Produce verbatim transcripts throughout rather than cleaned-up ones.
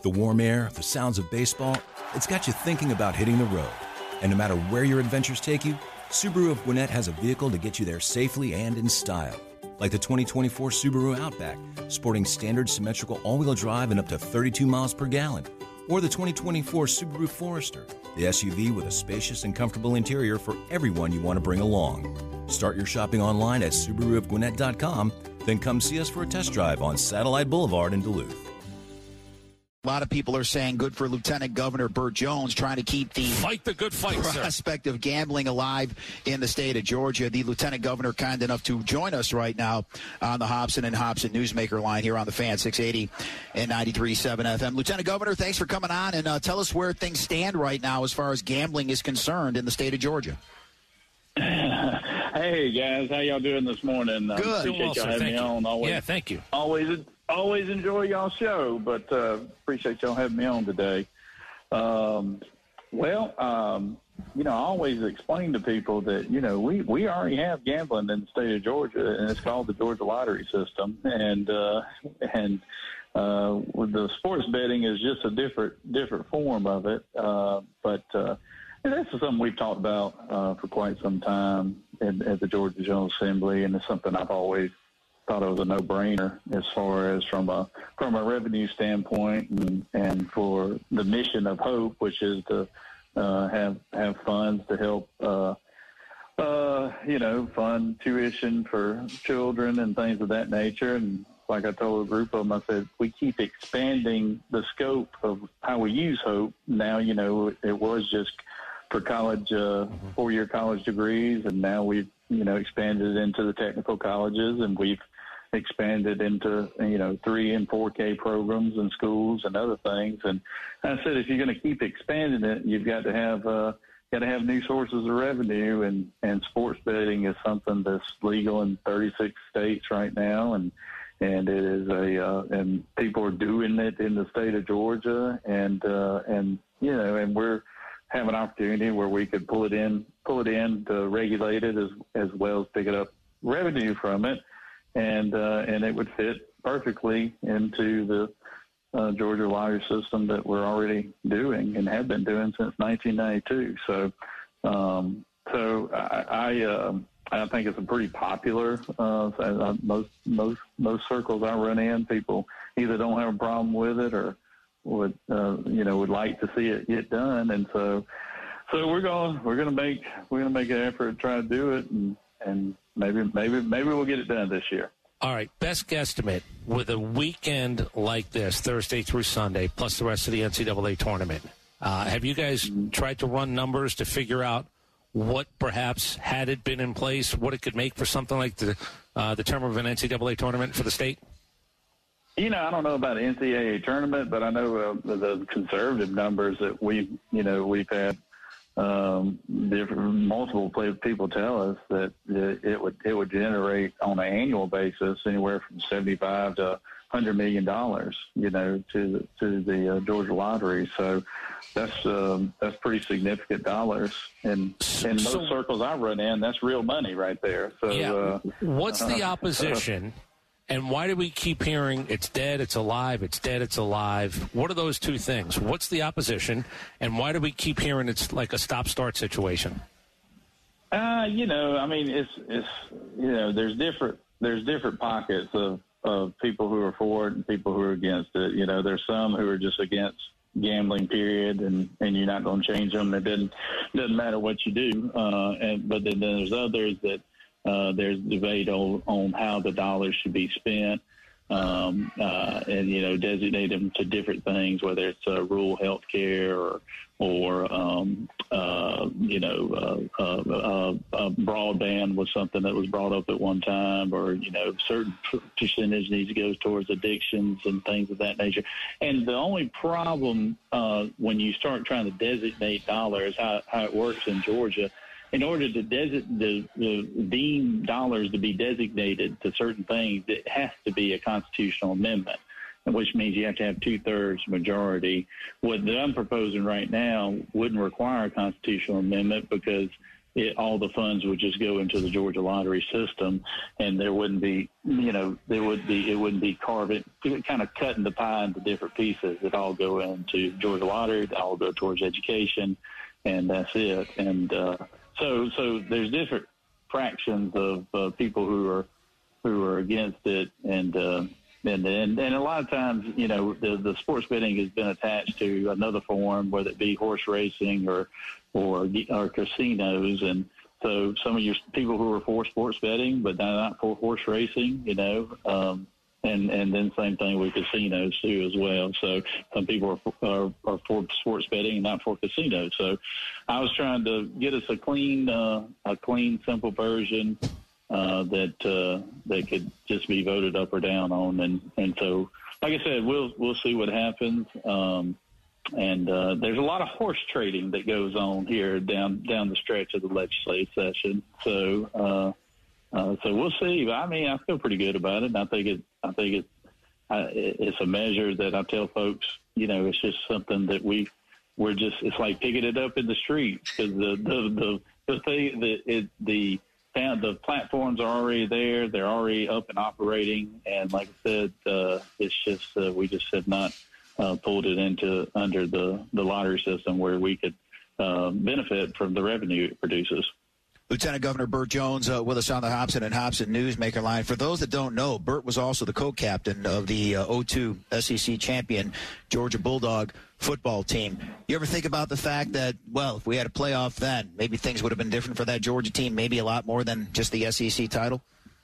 The warm air, the sounds of baseball, it's got you thinking about hitting the road. And no matter where your adventures take you, Subaru of Gwinnett has a vehicle to get you there safely and in style. Like the twenty twenty-four Subaru Outback, sporting standard symmetrical all-wheel drive and up to thirty-two miles per gallon. Or the twenty twenty-four Subaru Forester, the S U V with a spacious and comfortable interior for everyone you want to bring along. Start your shopping online at Subaru of Gwinnett dot com, then come see us for a test drive on Satellite Boulevard in Duluth. A lot of people are saying good for Lieutenant Governor Burt Jones, trying to keep the fight the good fight, prospect sir. of gambling alive in the state of Georgia. The Lieutenant Governor kind enough to join us right now on the Hobson and Hobson Newsmaker line here on the Fan six eighty and ninety-three point seven F M. Lieutenant Governor, thanks for coming on, and uh, tell us where things stand right now as far as gambling is concerned in the state of Georgia. Hey, guys. How y'all doing this morning? Good. Uh, appreciate well, y'all having me you. on. Always, yeah, thank you. Always always enjoy y'all's show, but uh, appreciate y'all having me on today. Um, well, um, you know, I always explain to people that, you know, we, we already have gambling in the state of Georgia, and it's called the Georgia Lottery System. And uh, and uh, the sports betting is just a different different form of it. Uh, but uh, and this is something we've talked about uh, for quite some time at, at the Georgia General Assembly, and it's something I've always thought it was a no-brainer as far as from a from a revenue standpoint, and, and for the mission of HOPE, which is to uh, have have funds to help uh, uh, you know fund tuition for children and things of that nature. And like I told a group of them, I said we keep expanding the scope of how we use HOPE. Now, you know, it was just for college, uh, four-year college degrees, and now we've you know expanded into the technical colleges, and we've expanded into, you know, three and four K programs in schools and other things. And I said, if you're going to keep expanding it, you've got to have, uh, got to have new sources of revenue, and, and sports betting is something that's legal in thirty-six states right now. And, and it is a, uh, and people are doing it in the state of Georgia. And, uh, and, you know, and we're have an opportunity where we could pull it in, pull it in to regulate it as, as well as pick it up revenue from it. And uh, and it would fit perfectly into the uh, Georgia lottery system that we're already doing and have been doing since nineteen ninety-two. So, um, so I I, uh, I think it's a pretty popular. Uh, most most most circles I run in, people either don't have a problem with it or would uh, you know would like to see it get done. And so so we're going we're going to make we're going to make an effort to try to do it, and and. Maybe, maybe, maybe we'll get it done this year. All right, best guesstimate with a weekend like this, Thursday through Sunday, plus the rest of the N C double A tournament. Uh, have you guys tried to run numbers to figure out what perhaps, had it been in place, what it could make for something like the uh, the term of an N C double A tournament for the state? You know, I don't know about an N C double A tournament, but I know uh, the, the conservative numbers that we, you know, we've had. Um, different, multiple people tell us that it would it would generate on an annual basis anywhere from seventy-five to one hundred million dollars, you know, to the, to the uh, Georgia Lottery. So that's um, that's pretty significant dollars, and in most so, circles I run in, that's real money right there. So yeah. uh, what's the uh, opposition? And why do we keep hearing it's dead, it's alive, it's dead, it's alive? What are those two things? What's the opposition, and why do we keep hearing it's like a stop-start situation? Uh, you know, I mean, it's it's you know, there's different there's different pockets of, of people who are for it and people who are against it. You know, there's some who are just against gambling, period, and, and you're not going to change them. It doesn't doesn't matter what you do. Uh, and but then there's others that. Uh, there's debate on, on how the dollars should be spent, um, uh, and, you know, designate them to different things, whether it's uh, rural health care or, or um, uh, you know, uh, uh, uh, uh, broadband was something that was brought up at one time, or, you know, certain percentage needs to go towards addictions and things of that nature. And the only problem uh, when you start trying to designate dollars, how, how it works in Georgia, in order to desi- the, the deem dollars to be designated to certain things, it has to be a constitutional amendment, which means you have to have two-thirds majority. What I'm proposing right now wouldn't require a constitutional amendment because it, all the funds would just go into the Georgia lottery system, and there wouldn't be, you know, there would be, it wouldn't be carving, kind of cutting the pie into different pieces. It all go into Georgia lottery, it all go towards education, and that's it. And uh, so, so there's different fractions of uh, people who are who are against it, and uh, and and and a lot of times, you know, the the sports betting has been attached to another form, whether it be horse racing or or or casinos, and so some of your people who are for sports betting but not for horse racing, you know, um, and and then same thing with casinos too as well. So some people are are, are for sports betting and not for casinos. So I was trying to get us a clean uh, a clean simple version uh, that uh, that could just be voted up or down on, and and so like I said, we'll we'll see what happens. Um, And uh, there's a lot of horse trading that goes on here down down the stretch of the legislative session. So, uh, uh, so we'll see. But I mean, I feel pretty good about it. And I think it. I think it. Uh, it's a measure that I tell folks. You know, it's just something that we we're just. It's like picking it up in the streets because the the the the thing the it, the the platforms are already there. They're already up and operating. And like I said, uh, it's just uh, we just have not. Uh, pulled it into under the, the lottery system where we could uh, benefit from the revenue it produces. Lieutenant Governor Burt Jones uh, with us on the Hobson and Hobson Newsmaker line. For those that don't know, Burt was also the co-captain of the uh, oh two S E C champion Georgia Bulldog football team. You ever think about the fact that, well, if we had a playoff then, maybe things would have been different for that Georgia team, maybe a lot more than just the S E C title?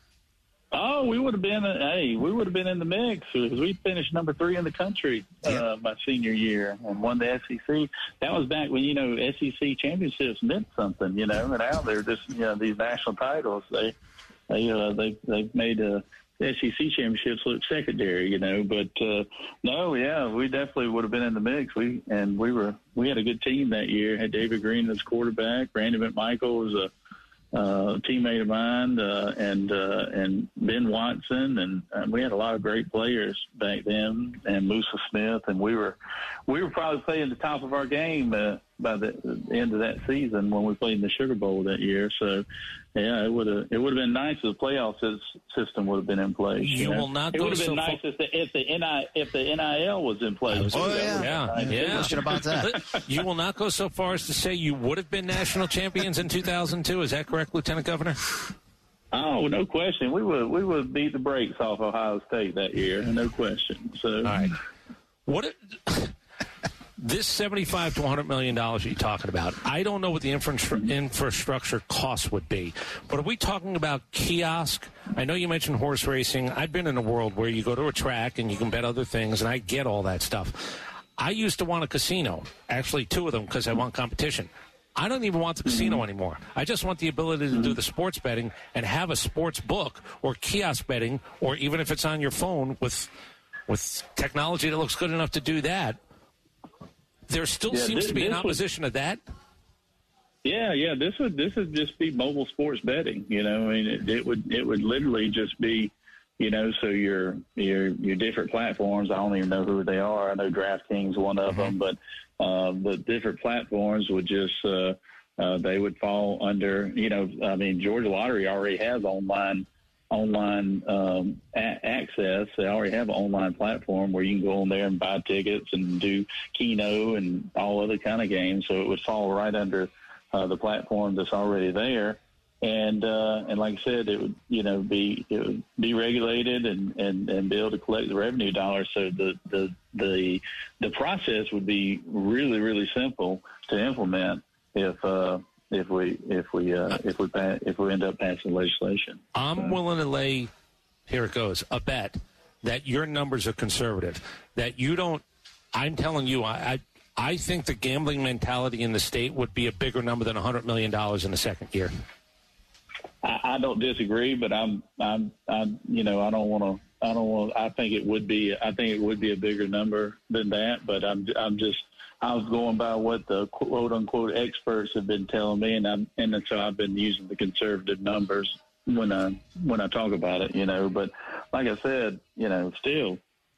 Oh, we would have been. Hey, we would have been in the mix because we finished number three in the country uh, yep. my senior year and won the S E C. That was back when you know S E C championships meant something, you know. And now they're just you know these national titles. They they uh, they they've made uh, S E C championships look secondary, you know. But uh, no, yeah, we definitely would have been in the mix. We and we were we had a good team that year. Had David Green as quarterback. Randy McMichael was a Uh, teammate of mine, uh, and uh, and Ben Watson, and, and we had a lot of great players back then, and Musa Smith, and we were we were probably playing the top of our game uh, by the, the end of that season when we played in the Sugar Bowl that year. So, yeah, it would have it would have been nice if the playoff system would have been in place. You, you know? will not. It would have been so nice far- if the if the N I if the N I L was in place. Was, oh yeah, yeah, yeah. yeah. Question about that. You will not go so far as to say you would have been national champions in two thousand two. Is that correct, Lieutenant Governor? Oh, no question. We would we would beat the brakes off Ohio State that year, no question. So, all right, what it, this seventy-five to one hundred million dollars that you're talking about? I don't know what the infra- infrastructure costs would be, but are we talking about kiosk? I know you mentioned horse racing. I've been in a world where you go to a track and you can bet other things, and I get all that stuff. I used to want a casino, actually two of them, because I want competition. I don't even want the casino anymore. I just want the ability to do the sports betting and have a sports book or kiosk betting, or even if it's on your phone with with technology that looks good enough to do that. There still yeah, seems this, to be an would, opposition to that. Yeah, yeah. This would this would just be mobile sports betting. You know, I mean, it, it would it would literally just be, you know, so your your your different platforms. I don't even know who they are. I know DraftKings is one of mm-hmm. them, but. Uh, the different platforms would just, uh, uh, they would fall under, you know, I mean, Georgia Lottery already has online, online um, a- access. They already have an online platform where you can go on there and buy tickets and do Keno and all other kind of games. So it would fall right under uh, the platform that's already there. And uh, and like I said, it would you know be it would be regulated and, and, and be able to collect the revenue dollars. So the, the the the process would be really really simple to implement if uh, if we if we uh, if we pass, if we end up passing legislation. I'm so. willing to lay here it goes a bet that your numbers are conservative. That you don't. I'm telling you, I. I I think the gambling mentality in the state would be a bigger number than one hundred million dollars in the second year. I, I don't disagree, but I'm, I'm, I'm, you know, I don't want to, I don't want, I think it would be, I think it would be a bigger number than that, but I'm, I'm just, I was going by what the quote unquote experts have been telling me. And I'm, and so I've been using the conservative numbers when I, when I talk about it, you know, but like I said, you know, still,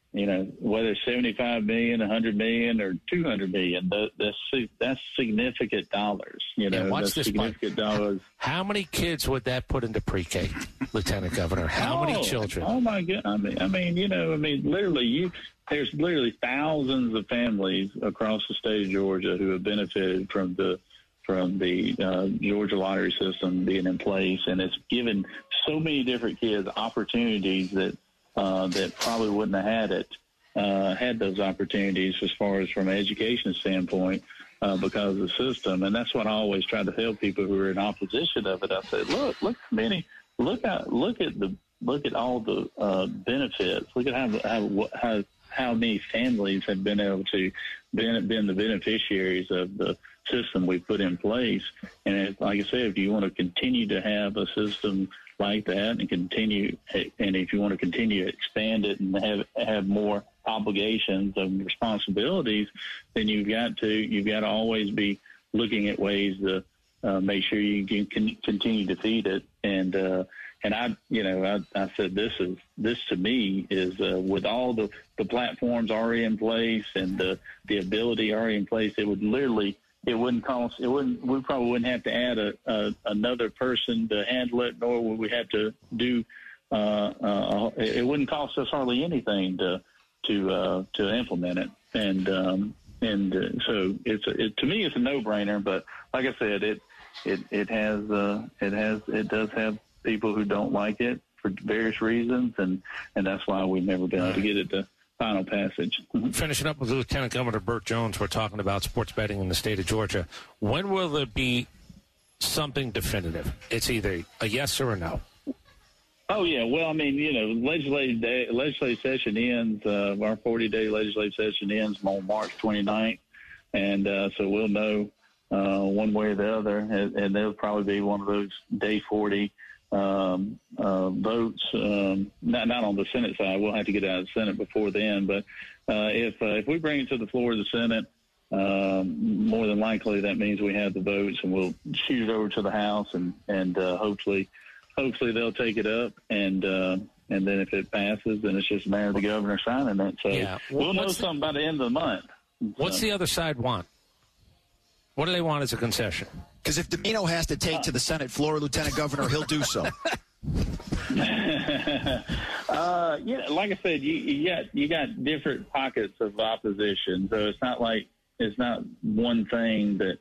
you know, whether it's seventy-five million, a hundred million, or two hundred million, that, that's that's significant dollars. You know, yeah, watch that's this significant part. dollars. How many kids would that put into pre-K, Lieutenant Governor? How oh, many children? Oh my God! I mean, I mean, you know, I mean, literally, you there's literally thousands of families across the state of Georgia who have benefited from the from the uh, Georgia lottery system being in place, and it's given so many different kids opportunities that uh, that probably wouldn't have had it, uh, had those opportunities as far as from an education standpoint uh, because of the system. And that's what I always try to tell people who are in opposition of it. I said, look, look, many, look at, look at the, look at all the uh, benefits. Look at how how how how many families have been able to been been the beneficiaries of the system we put in place. And it, like I said, if you want to continue to have a system like that and continue, and if you want to continue to expand it and have have more obligations and responsibilities, then you've got to you've got to always be looking at ways to uh, make sure you can continue to feed it. And uh, and I, you know, I, I said this is this to me is uh, with all the, the platforms already in place and the the ability already in place, it would literally. It wouldn't cost. It wouldn't. We probably wouldn't have to add a, a another person to handle it, nor would we have to do. Uh, uh, it wouldn't cost us hardly anything to to uh, to implement it, and um, and uh, so it's a, it, to me it's a no-brainer. But like I said, it it it has uh, it has it does have people who don't like it for various reasons, and, and that's why we've never been able to get it to final passage. Finishing up with Lieutenant Governor Burt Jones, we're talking about sports betting in the state of Georgia. When will there be something definitive? It's either a yes or a no. Oh, yeah. Well, I mean, you know, legislative day, legislative session ends, uh, our forty-day legislative session ends on March twenty-ninth, and uh, so we'll know uh, one way or the other, and, and there'll probably be one of those day forty Um, uh, votes, um, not not on the Senate side. We'll have to get out of the Senate before then. But uh, if uh, if we bring it to the floor of the Senate, um, more than likely that means we have the votes, and we'll shoot it over to the House, and and uh, hopefully hopefully they'll take it up, and uh, and then if it passes, then it's just a matter of the governor signing it. So yeah. well, we'll know the, something by the end of the month. What's so. the other side want? What do they want as a concession? Because if Domino has to take to the Senate floor, Lieutenant Governor, he'll do so. uh, yeah, like I said, you, you got you got different pockets of opposition, so it's not like it's not one thing that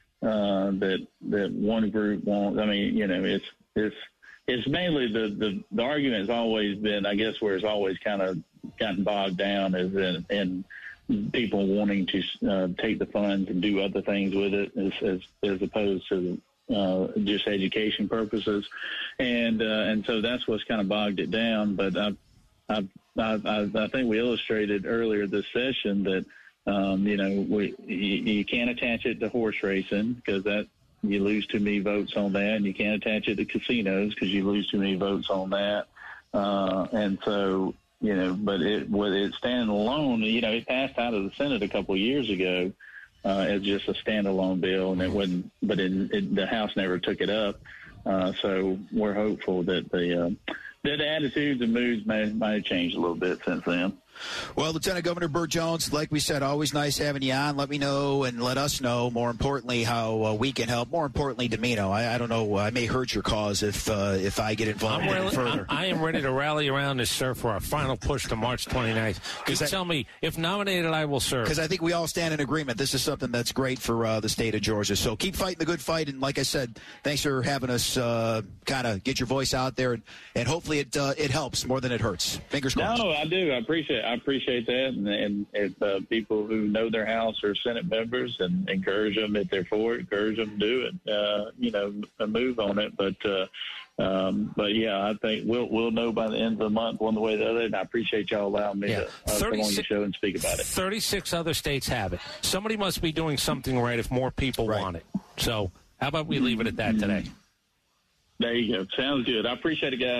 uh, that that one group wants. I mean, you know, it's it's it's mainly the the, the argument has always been, I guess, where it's always kind of gotten bogged down is in. in people wanting to uh, take the funds and do other things with it as as, as opposed to uh, just education purposes, and uh, and so that's what's kind of bogged it down. But I I I, I think we illustrated earlier this session that um, you know we you, you can't attach it to horse racing because that you lose too many votes on that, and you can't attach it to casinos because you lose too many votes on that, uh, and so. You know, but it with it standing alone, you know, it passed out of the Senate a couple of years ago uh, as just a standalone bill, and it wouldn't. But it, it, the House never took it up. Uh, so we're hopeful that the uh, that the attitudes and moods may might have changed a little bit since then. Well, Lieutenant Governor Burt Jones, like we said, always nice having you on. Let me know and let us know, more importantly, how uh, we can help. More importantly, Domino, I, I don't know, I may hurt your cause if uh, if I get involved really, further. I'm, I am ready to rally around this, sir, for our final push to March twenty-ninth. You I, tell me, if nominated, I will serve. Because I think we all stand in agreement. This is something that's great for uh, the state of Georgia. So keep fighting the good fight. And like I said, thanks for having us uh, kind of get your voice out there. And, and hopefully it uh, it helps more than it hurts. Fingers crossed. No, I do. I appreciate it. I appreciate that. And, and if uh, people who know their House are Senate members, and encourage them if they're for it, encourage them to do it, uh, you know, move on it. But, uh, um, but yeah, I think we'll we'll know by the end of the month one way or the other. And I appreciate y'all allowing me yeah. to uh, come on your show and speak about it. thirty-six other states have it. Somebody must be doing something right if more people right. want it. So how about we leave it at that today? There you go. Sounds good. I appreciate it, guys.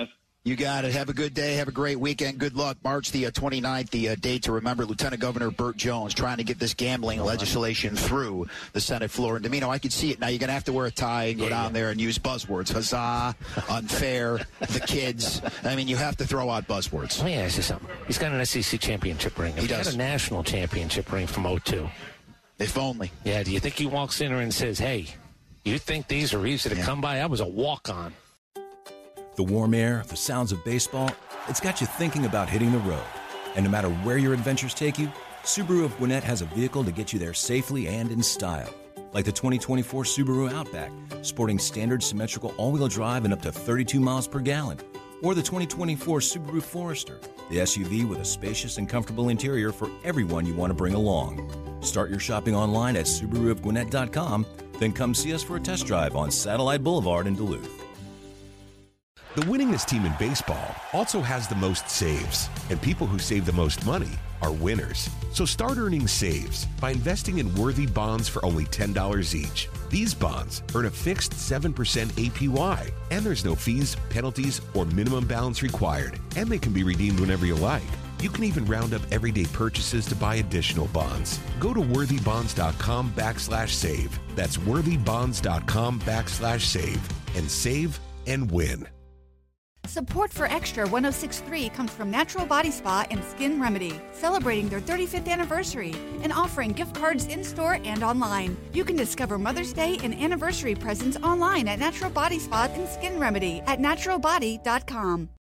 You got it. Have a good day. Have a great weekend. Good luck. March the uh, twenty-ninth, the uh, date to remember. Lieutenant Governor Burt Jones trying to get this gambling legislation through the Senate floor. And, Domino, I can see it now. You're going to have to wear a tie and go yeah, down yeah. there and use buzzwords. Huzzah, unfair, the kids. I mean, you have to throw out buzzwords. Let me ask you something. He's got an S E C championship ring. He He's does. got a national championship ring from oh two. If only. Yeah, do you think he walks in there and says, hey, you think these are easy to yeah. come by? I was a walk-on. The warm air, the sounds of baseball, it's got you thinking about hitting the road. And no matter where your adventures take you, Subaru of Gwinnett has a vehicle to get you there safely and in style. Like the twenty twenty-four Subaru Outback, sporting standard symmetrical all-wheel drive and up to thirty-two miles per gallon. Or the twenty twenty-four Subaru Forester, the S U V with a spacious and comfortable interior for everyone you want to bring along. Start your shopping online at Subaru of Gwinnett dot com, then come see us for a test drive on Satellite Boulevard in Duluth. The winningest team in baseball also has the most saves, and people who save the most money are winners. So start earning saves by investing in Worthy bonds for only ten dollars each. These bonds earn a fixed seven percent A P Y, and there's no fees, penalties, or minimum balance required, and they can be redeemed whenever you like. You can even round up everyday purchases to buy additional bonds. Go to worthybonds.com backslash save. That's worthybonds.com backslash save, and save and win. Support for Extra one oh six point three comes from Natural Body Spa and Skin Remedy, celebrating their thirty-fifth anniversary and offering gift cards in-store and online. You can discover Mother's Day and anniversary presents online at Natural Body Spa and Skin Remedy at natural body dot com.